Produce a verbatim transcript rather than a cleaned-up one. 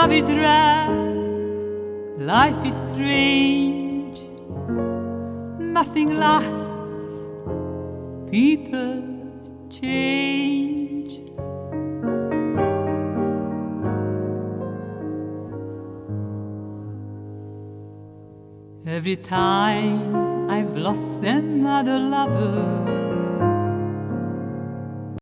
Love is rare, life is strange, nothing lasts, people change. Every time I've lost another lover,